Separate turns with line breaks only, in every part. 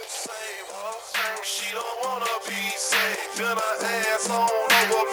save her. She don't wanna be saved. Been her ass on over.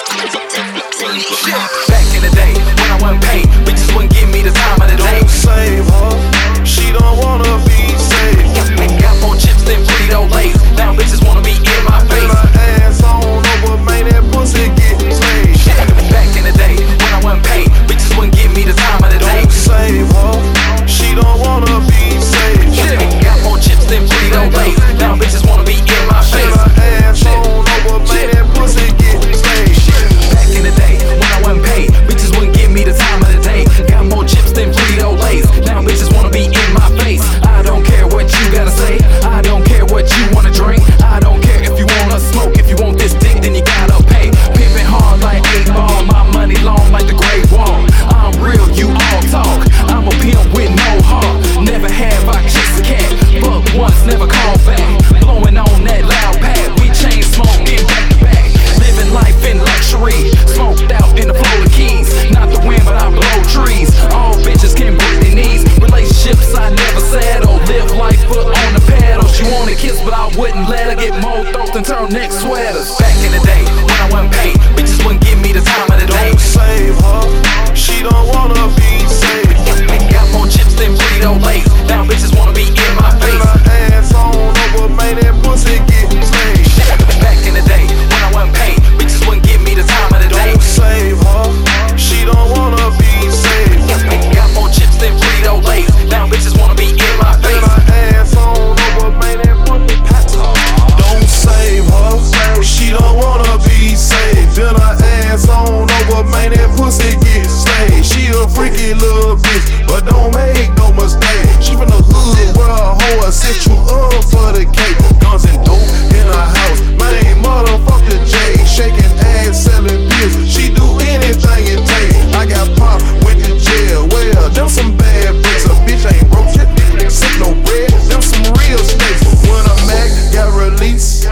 Back in the day, when I wasn't paid, bitches wouldn't give me the time of the day.
Don't save her. She don't wanna be saved.
Got more chips than Frito Lays. Now bitches wanna be in my
Been
face.
her ass on over, man, that pussy get played.
Back in the day, when I wasn't paid, bitches wouldn't give me the time of the day.
Don't save her. She don't wanna be saved.
Got more chips than Frito Lays. Now bitches wanna be in my
Been
face.
her ass on over, man, that pussy get played.
Back in the day, when I wasn't paid, bitches wouldn't give me the time of the day. Got more chips than Frito Lays. Now bitches wanna be in my face. I don't care what you gotta say. I don't care what you wanna drink. I don't care if you wanna smoke. If you want this dick, then you gotta pay. Pimpin' hard like 8 Ball. My money long like the Great Wall. I'm real, you all talk. I'm a pimp with no heart. Never have I chased a cat, but once never called back. Blowing on that loud pad. We chain smoking back to back. Living life in luxury. Smoked out in the Florida Keys. Not the wind, but I blow trees. All bitches can break their knees. Relationships I never settle. Live life foot on the pedal. She wanna kiss, but I wouldn't let her get more throats and turn neck sweaters. Back in the day, when I wasn't paid, bitches wouldn't give me the time of the day.
Don't save her. She don't wanna be saved.
Got more chips than Frito Lays. Now bitches wanna be in my
Been
face.
her ass on over, man, that pussy get played.
Back in the day, when I wasn't paid, bitches wouldn't give me the time of the day.
Don't save her. She don't wanna be saved.
Got more chips than Frito Lays. Now bitches wanna be in my
Been
face.
her ass on over, man, that pussy pat. Don't save her. She don't wanna be saved. Been her ass on over, man, that pussy get slayed. She a freaky little bitch, but don't make no mistake. She from the hood where a hoe set you up for the cake. Guns and dope in her house, man, motherfucker J. Shaking ass, selling pills. She do anything it takes. I got pop, went to jail. Well, them some bad bricks. A bitch ain't broke shit, sick no bread. Them some real snakes. When a Mac got released.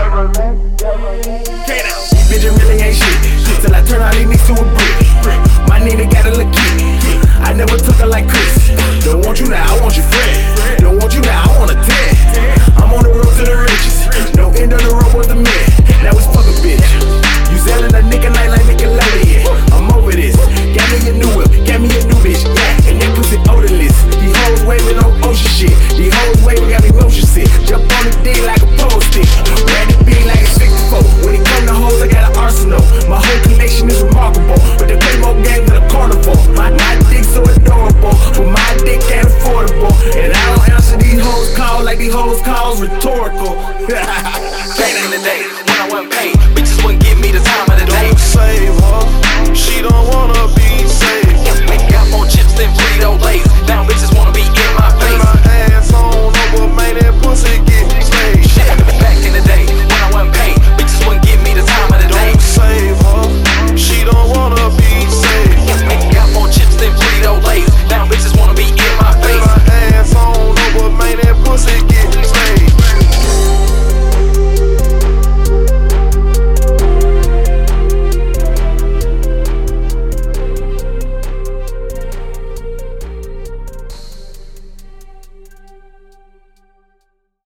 Bitch, it really ain't shit. Till I turn all these niggas to a brick. My nigga got a little kick. I never took her like Chris. Don't want you now, I want your friend. Don't want you now, I want a 10. I'm on the road to the riches. No end of the road was the man. Now it's fuck a bitch. You selling a nigga night like Nickelodeon. I'm over this. Got me a new whip, got me a new bitch. Yeah, and that pussy odorless. These hoes waving on ocean shit. These hoes waving got me motion sick. Jump on the D like a pole stick. Ran the B like a 64. When it come to hoes, I got an arsenal. My whole collection is remarkable. But they play more games than a carnival. My dick so adorable, but my dick ain't affordable. And I don't answer these hoes calls like these hoes calls rhetorical.
Back in the day,